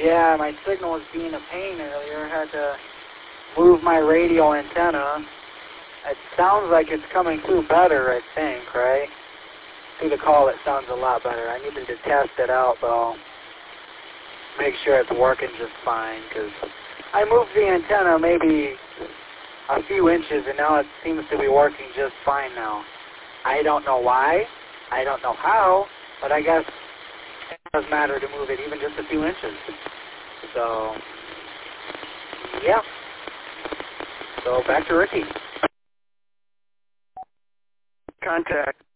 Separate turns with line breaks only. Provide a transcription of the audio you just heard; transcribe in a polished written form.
Yeah, my signal was being a pain earlier. I had to move my radio antenna. It sounds like it's coming through better, I think, right? Through the call, it sounds a lot better. I needed to test it out, though. Make sure it's working just fine, because I moved the antenna maybe a few inches, and now it seems to be working just fine now. I don't know why. I don't know how, but I guess it does matter to move it even just a few inches. So, yeah. So back to Ricky.
Contact.